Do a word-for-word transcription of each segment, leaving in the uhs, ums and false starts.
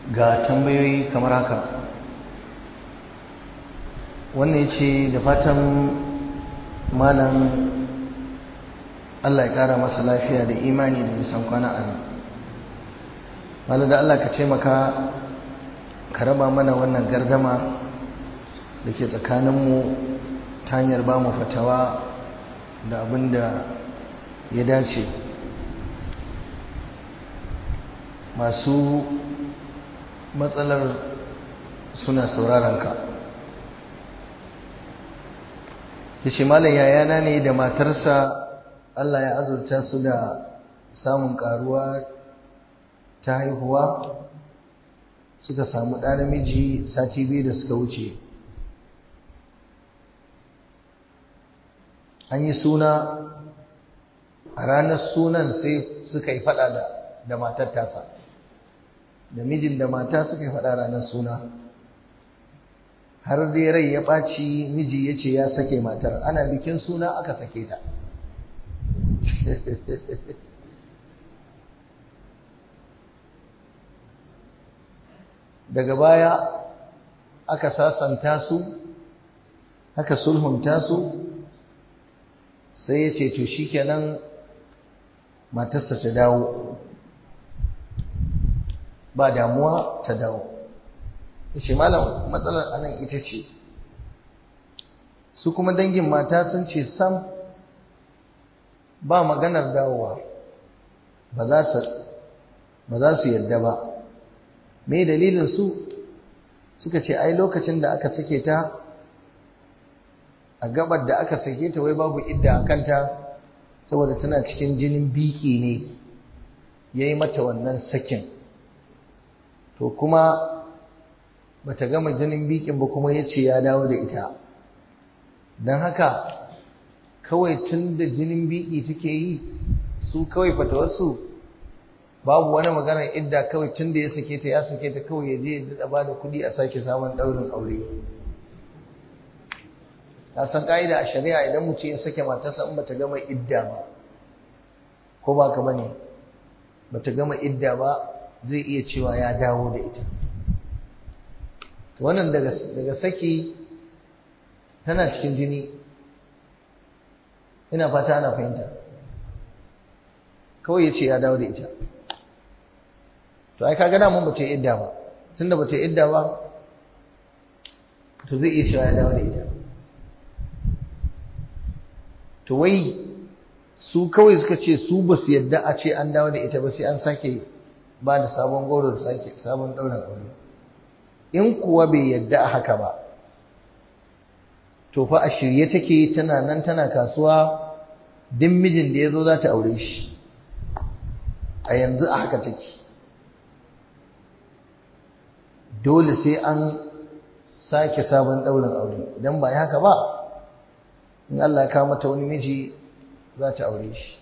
ga tambayoyi kamar haka. Wannan yace da fatan malam Allah ya kara masa lafiya da imani da nisan kwana amin. Malam da Allah ka taimaka ka raba mana wannan gardama da ke tsakaninmu ta hanyar ba mu fatawa da abin da ya dace. Masu matsalar suna sauraron ka. Yace malam yayana ne da matarsa Allah ya azurta su da samun karuwa ta haihuwa, suka samu ɗa namiji sati biyu da suka wuce. An yi suna, a ranar sunan sai suka yi faɗa da, da matar tasa, da mijin da mata suka yi faɗa ranar suna. Har dai rai ya ɓaci, miji ya ce ya sake matar, ana bikin suna aka sake ta. Daga baya aka sasanta su, aka sulhunta su, sai ya ce to shikenan matarsa ta dawo, ba damuwa ta dawo. Yace malam matsalar anan ita ce su kuma dangin mata sun ce sam ba maganar dawowa, ba za su ba za su yadda ba. Me dalilin su? Suka ce ai lokacin da aka sake ta, a gabar da aka sake ta wai babu idda a kanta, saboda tana cikin jinin biki ne yayi mata wannan sakin. To kuma bata gama jinin bikin ba kuma yace ya dawo da ita. Dan haka kawai tun da jinin biki take yi, su kawai fatawarsu babu wani maganar idda, kawai tun da ya sake ta ya sake ta, kawai ya je ya daɗa ba da kuɗi a sake samun ɗaurin aure. Na san ƙa'ida a shari'a idan mutum ya sake matarsa in bata gama idda ba, ko ba ka bane, bata gama idda ba, zai iya cewa ya dawo da ita. Wannan daga daga saki tana cikin jini, ina fata ana fahimta. Kawai ya ce ya dawo da ita. To ai kaga da mun bace idda ba, tunda bace idda ba, to zai iya cewa ya dawo da ita. To wai su kawai suka ce su ba su yadda a ce an dawo da ita ba, sai an sake ba da sabon goro da sake sabon ɗaurin aure. In kuwa bai yadda a haka ba, to fa a shirye take, tana nan tana kasuwa, duk mijin da ya zo za ta aure shi. A yanzu a haka take. Dole sai an sake sabon ɗaurin aure. Idan ba haka ba, in Allah ya kawo mata wani miji za ta aure shi.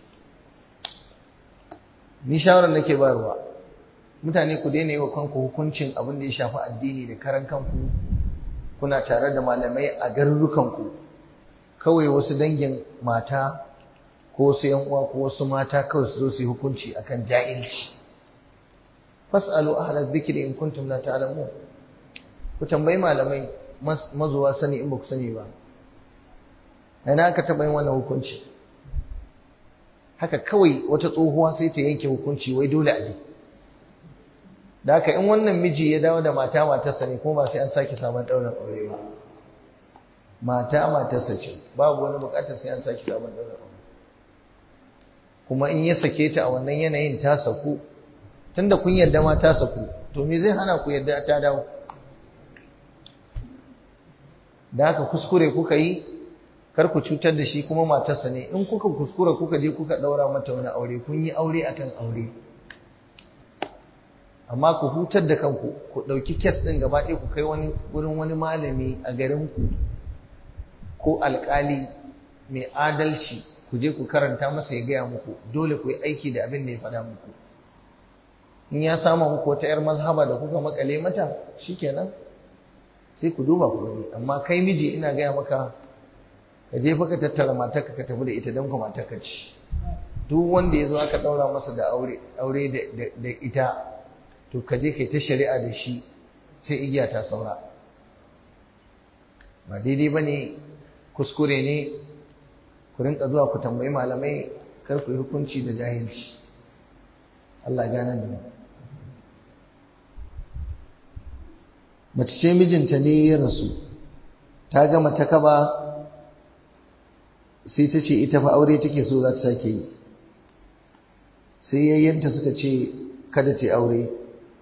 Ni shawarar nake bayarwa, mutane ku daina yi wa kanku hukuncin abin da ya shafi addini da karan kanku, kuna tare da malamai a garurukanku, kawai wasu dangin mata ko wasu yan uwa ko wasu mata kawai su zo su yi hukunci akan jahilci. Fas'alu ahla dhikri in kuntum la ta'lamun. Ku tambayi malamai mazuwa sani in ba ku sani ba. Ina aka taɓa yin wannan hukunci? Haka kawai wata tsohuwa sai ta yanke hukunci wai dole a bi. Da haka in wannan miji ya dawo da mata matarsa ne, kuma ba sai an sake sabon ɗaurin aure ba. Mata matarsa ce, babu wani buƙatar sai an sake sabon ɗaurin aure. Kuma in ya sake ta a wannan yanayin ta saku, tunda kun yarda ma ta saku, to me zai hana ku yarda ta dawo? Da haka kuskure kuka yi, kar ku cutar da shi, kuma matarsa ne. In kuka kuskura kuka je kuka ɗaura mata wani aure, kun yi aure akan aure. Amma ku hutar da kanku, ku ɗauki kes ɗin gaba ɗaya ku kai wani wurin wani malami a garinku ko alƙali mai adalci, ku je ku karanta masa ya gaya muku, dole ku yi aiki da abin da ya faɗa muku. In ya samu muku wata 'yar mazhaba da kuka makale mata, shikenan sai ku duba ku gani. Amma kai miji ina gaya maka, ka je fa ka tattara matarka ka tafi da ita don ku matarka ce. Duk wanda ya zo aka ɗaura masa da aure aure da ita, to ka je kai ta shari'a da shi sai igiya ta saura. Ba daidai ba ne, kuskure ne ku rinka zuwa ku tambayi malamai, kar ku yi hukunci da jahilci. Allah gane da mu. Mace ce mijinta ne ya rasu, ta gama ta kaba sai ta ce ita fa aure take so za ta sake yi. Sai yayyanta suka ce kada ta aure,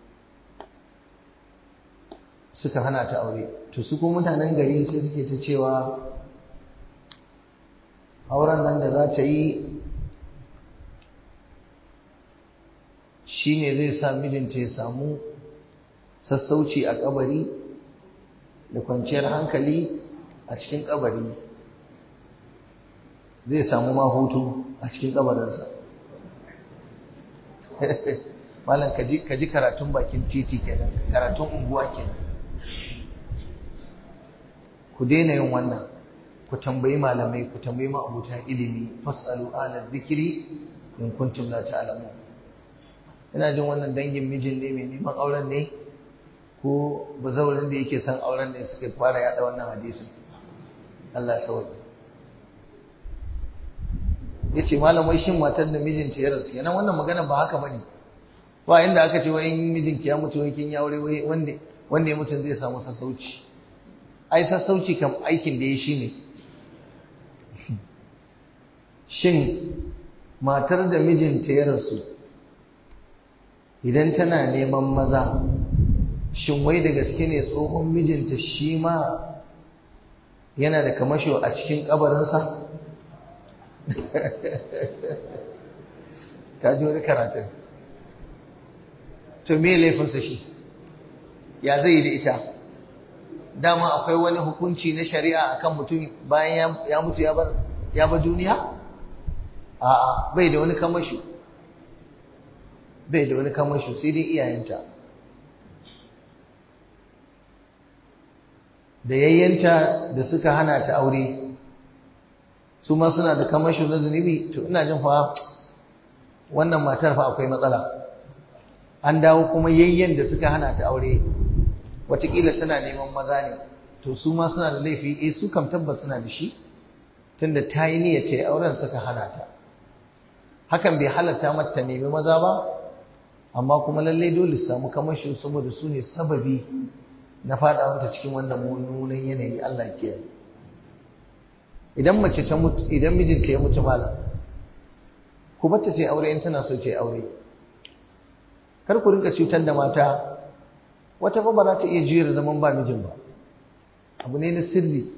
suka hana ta aure. To su ko mutanen gari sai suke ta cewa auren nan da za ta yi shi ne zai sa mijinta ya samu sassauci a kabari da kwanciyar hankali a cikin kabari, zai samu ma hutu a cikin kabarinsa. Malam ka ji karatun bakin titi kenan, karatun unguwa kenan. Ku daina yin wannan, ku tambayi malamai, ku tambayi ma'abuta ilimi, fasalu ala dhikri in kuntum la ta'lamun. Ina jin wannan dangin mijin ne mai neman auren ne ko bazaurin da yake son auren ne suka fara yada wannan hadisin. Allah ya sauke. Yace malam wai shin matar da mijinta ya rasu, yana wannan magana ba haka bane. Ba inda aka ce wai in mijinki ya mutu wai kin ya aure wai wanda wanda ya mutu zai samu sassauci. Ai sassauci kam aikin da ya shi ne. Shin matar da mijinta ya rasu idan tana neman maza, shin wai da gaske ne tsohon mijinta shi ma yana da kamasho a cikin kabarinsa? Ka ji wani karatun. To me laifinsa shi? Ya zai yi da ita? Dama akwai wani hukunci na shari'a akan mutum bayan ya mutu ya bar ya bar duniya? A'a, bai da wani kamasho. Bai da wani kamasho sai dai iyayenta. Da yayyanta da suka hana ta aure, su ma suna da kamasho na zunubi. To ina jin fa wannan matar fa akwai matsala. An dawo kuma yayyen da suka hana ta aure, wataƙila tana neman maza ne, to su ma suna da laifi. Eh, su kam tabbas suna da shi, tunda ta yi niyyar ta yi auren suka hana ta. Hakan bai halatta mata ta nemi maza ba, amma kuma lallai dole su samu kamashin saboda su ne sababi na faɗawanta cikin wannan mummunan yanayi. Allah kiyaye. Idan mace ta mutu, idan mijinta ya mutu malam, ku bar ta ta yi aure in tana so ta yi aure. Kar ku rinka cutar da mata. Wata fa ba za ta iya juyar zaman ba mijin ba, abu ne na sirri.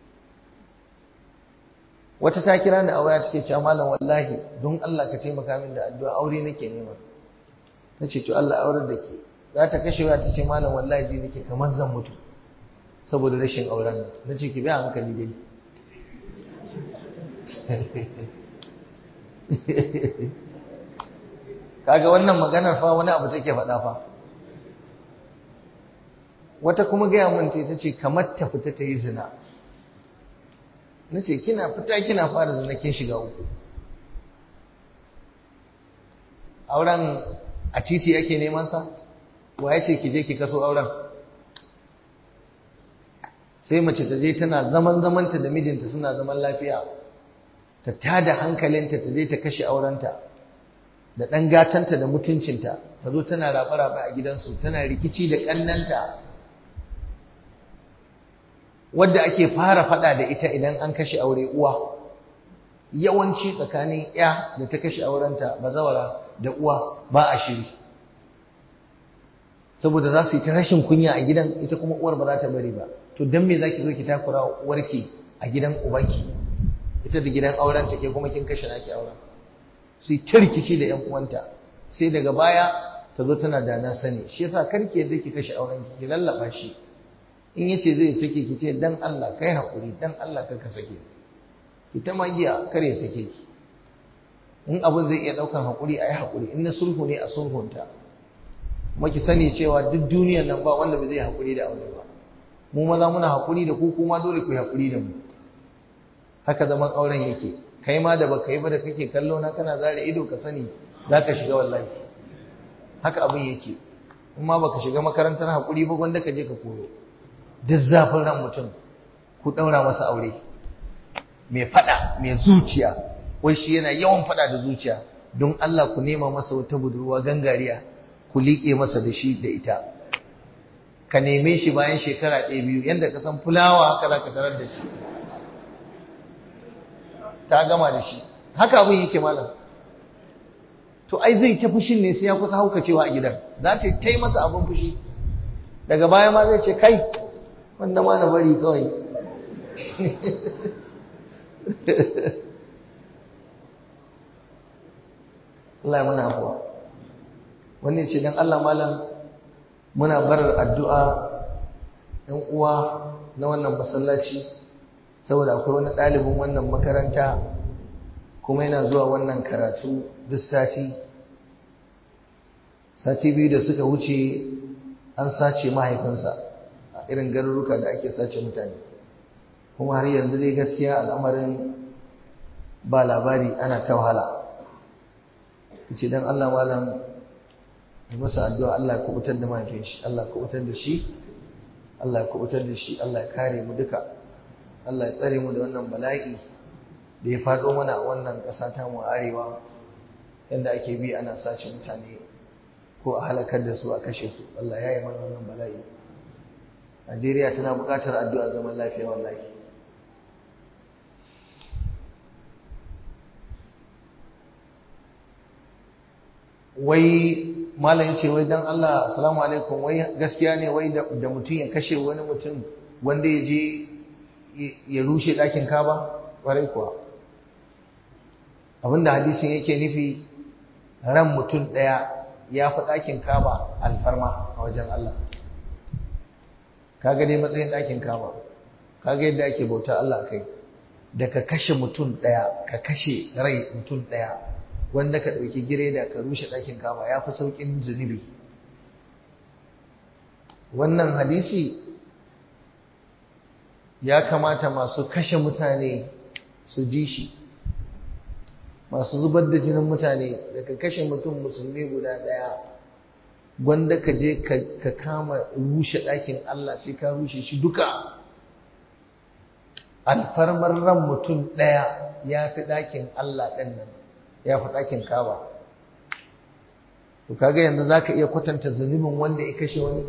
Wata ta kira ni a waya take cewa malam wallahi don Allah ka taimaka min da addu'a, aure nake nema. Nace to Allah aurar da ke. Za ta kashe waya ta ce malam wallahi ji nake kamar zan mutu saboda rashin auren nan. Nace ki bi hankali dai. Kaga wannan maganar fa wani abu take faɗa fa. Wata kuma gaya mun ce tace kamar ta fita ta yi zina. Nace kina fita kina fara zina kin shiga uku. Auren a titi yake neman sa? Wa yace ki je ki kaso auren? Sai mace ta je tana zaman zamanta da mijinta suna zaman lafiya, ta tada hankalinta ta je ta kashe aurenta da ɗan gatanta da mutuncinta, ta zo tana raɓa-raɓa a gidansu, tana rikici da ƙannanta, wadda ake fara faɗa da ita idan an kashe aure uwa. Yawanci tsakanin ya da ta kashe aurenta bazawara da uwa ba a shiri, saboda za su yi ta rashin kunya a gidan, ita kuma uwar ba za ta bari ba. To don me za ki zo ki takura uwarki a gidan ubanki, ita da gidan aurenta ke kuma kin kashe naki auren? Su yi ta rikici da ‘yan uwanta, sai daga baya ta zo tana da na sani. Shi yasa karki yadda ki kashe aurenki, ki lallaba shi. In yace zai sake ki ce dan Allah kai haƙuri, dan Allah kar ka sake ki ta magiya kar ya sake ki. In abin zai iya ɗaukan haƙuri a yi haƙuri, in na sulhu ne a sulhunta. Kuma ki sani cewa duk duniyar nan ba wanda ba zai haƙuri da aure ba. Mu maza muna haƙuri da ku, kuma dole ku yi haƙuri da mu. Haka zaman auren yake. Kai ma da baka yi ba da kake kallo na kana zare ido, ka sani za ka shiga wallahi. Haka abin yake. in ma baka shiga makarantar haƙuri ba gwanda ka je ka koyo duk zafin ran mutum ku ɗaura masa aure mai faɗa mai zuciya wai shi yana yawan faɗa da zuciya don Allah ku nema masa wata budurwa gangariya ku liƙe masa da shi da ita ka neme shi bayan shekara ɗaya biyu yadda ka san fulawa haka za ka tarar da shi ta gama da shi haka abin yake malam to ai zai ta fushin ne sai ya kusa haukacewa a gidan za ta ta yi masa abin fushi daga baya ma zai ce kai wanda ma na bari kawai Allah ya mana afuwa wani ce don Allah malam muna barar addu'a ‘yan uwa na wannan masallaci saboda akwai wani ɗalibin wannan makaranta kuma yana zuwa wannan karatu duk sati sati biyu da suka wuce an sace mahaifinsa a irin garuruka da ake sace mutane kuma har yanzu dai gaskiya al'amarin ba labari ana ta wahala ce dan Allah malam ya masa addu'a Allah ya kubutar da mahaifin shi Allah ya kubutar da shi Allah ya kubutar da shi Allah ya kare mu duka Allah ya tsare mu da wannan bala'i da ya faɗo mana a wannan ƙasa ta mu arewa yanda ake bi ana sace mutane ko a halakar da su a kashe su Allah ya yi mana wannan bala'i Najeriya tana buƙatar addu'a zaman lafiya wallahi wai malam ce wai dan Allah assalamu alaikum wai gaskiya ne wai da mutum ya kashe wani mutum wanda ya je ya rushe ɗakin Kaba ƙwarai kuwa abinda hadisin yake nufi ran mutum ɗaya ya fi ɗakin Kaba alfarma a wajen Allah kaga dai matsayin ɗakin Kaba kaga yadda ake bauta Allah kai da ka kashe mutum ɗaya ka kashe rai mutum ɗaya wanda ka ɗauki gireda ka rushe ɗakin Kaba ya fi sauƙin zunubi wannan hadisi ya kamata masu kashe mutane su ji shi masu zubar da jinin mutane da ka kashe mutum musulmi guda ɗaya wanda ka je ka kama rushe ɗakin Allah sai ka rushe shi duka alfarmar ran mutum ɗaya ya fi ɗakin Allah ɗin nan ya fi ɗakin Kaba to kaga yanzu zaka iya kwatanta zunubin wanda ya kashe wani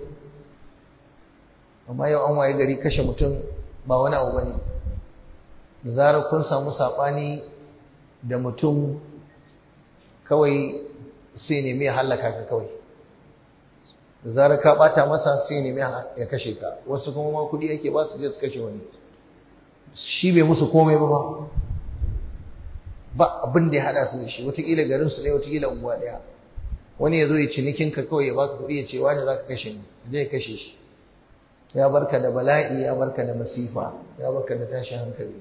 amma yau an waye gari kashe mutum ba wani abu bane da zarar kun samu sabani da mutum kawai sai ne mai halaka ka kawai da zarar ka bata masa sai ne mai ya kashe ka wasu kuma ma kudi yake ba su je su kashe wani shi bai musu komai ba ba ba abin da ya hada su da shi wataƙila garin su ne wataƙila unguwa ɗaya wani ya zo ya cinikin ka kawai ya baka kuɗi ya ce wani za ka kashe ni zai kashe shi ya barka da bala'i ya barka da masifa ya barka da tashin hankali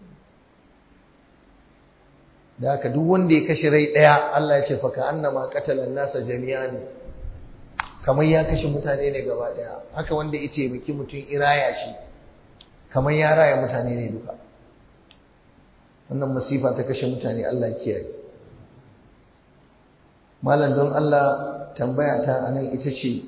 da haka duk wanda ya kashe rai ɗaya Allah ya ce fa ka annama qatalan nasa jami'an kamar ya kashe mutane ne gaba ɗaya haka wanda ya taimaki mutum iraya shi kamar ya raya mutane ne duka wannan masifa ta kashe mutane Allah ya kiyaye malam don Allah tambaya ta anan ita ce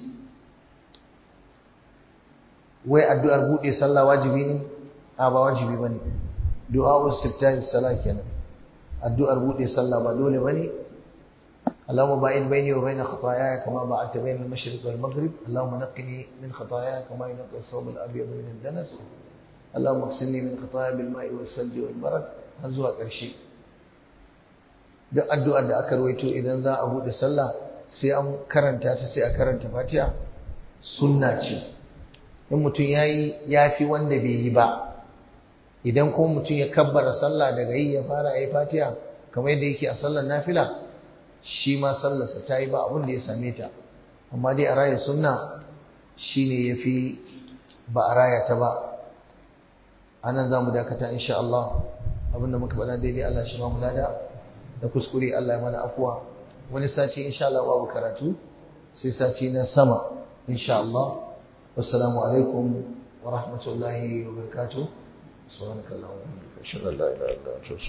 wai addu'ar bude sallah wajibi ne a ba wajibi bane du'a istiftahi salat kenan addu'ar bude sallah ba dole bane Allahumma ba'id baini wa baina khataaya kama ba'adta baina al-mashriq wal maghrib Allahumma naqqini min khataaya kama yunqqa as-sawb al-abyad min ad-danas Allahumma ighsilni min khataaya bil ma'i was-salji wal barad har zuwa ƙarshe duk addu'ar da aka rawaito idan za a bude sallah sai an karanta ta sai a karanta Fatiha sunna ce in mutum yayi yafi wanda bai yi ba idan ko mutum ya kabbara sallah daga yi ya fara yayi Fatiha kamar yadda yake a sallar nafila shi ma sallarsa ta yi ba abin da ya same ta amma dai a raya sunna shine yafi ba a raya ta ba anan zamu dakata insha Allah abinda muka faɗa daidai Allah shi ba mu lada da kuskure Allah ya mana afuwa wani sati insha Allah babu karatu sai sati na sama insha Allah wassalamu alaikum wa rahmatullahi wa barakatuh subhanakallahumma wa bihamdika ashhadu an la ilaha illa anta